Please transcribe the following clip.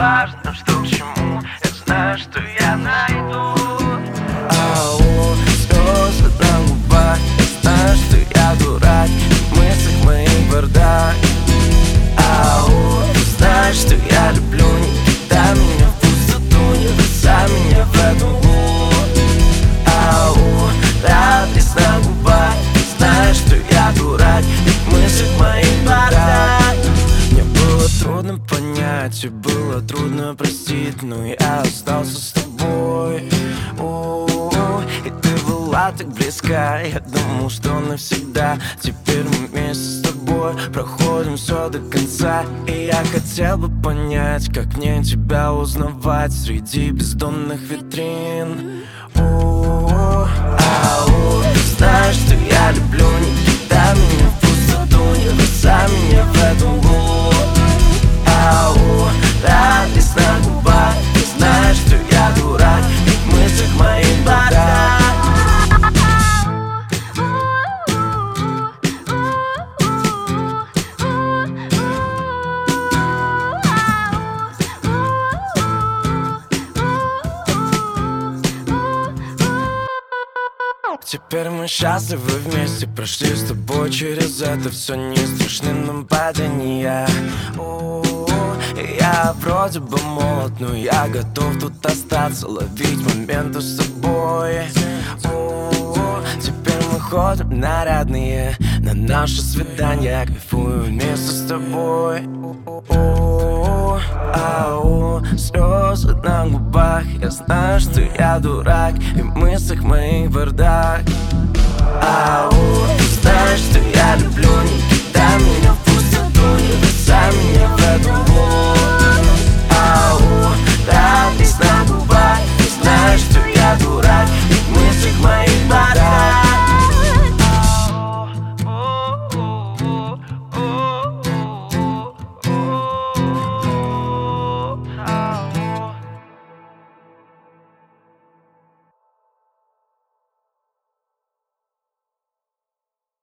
важно, что к чему. Я знаю, что я найду. Ау, слезы на губах. Я знаю, что я дурак, и в мыслях моих бардак. Ау, ты знаешь, что я люблю. Не кидай меня в пустоту, не бросай меня в эту глушь. Ау, радость на губах. Ты знаешь, что я дурак, и в мыслях моих бардак. Мне было трудно понять, и было трудно простить, но я остался с тобой. И ты была так близка, я думал, что навсегда. Теперь мы вместе с тобой проходим все до конца. И я хотел бы понять, как мне тебя узнавать среди бездонных витрин. Ау, ты знаешь, что я люблю. Не кидай меня в пустоту, не бросай меня в эту глушь. Ау, радость на губах. Ты знаешь, что я дурак, и в мыслях моих бардак. Теперь мы счастливы вместе, прошли с тобой через это все, не страшны нам падения. Я вроде бы молод, но я готов тут остаться, ловить моменты с собой. Теперь мы ходим нарядные на наше свидание, кайфую вместе с тобой. Ау, слезы на губах. Я знаю, что я дурак, и в мыслях моих бардак. Ау, ты знаешь, что я люблю.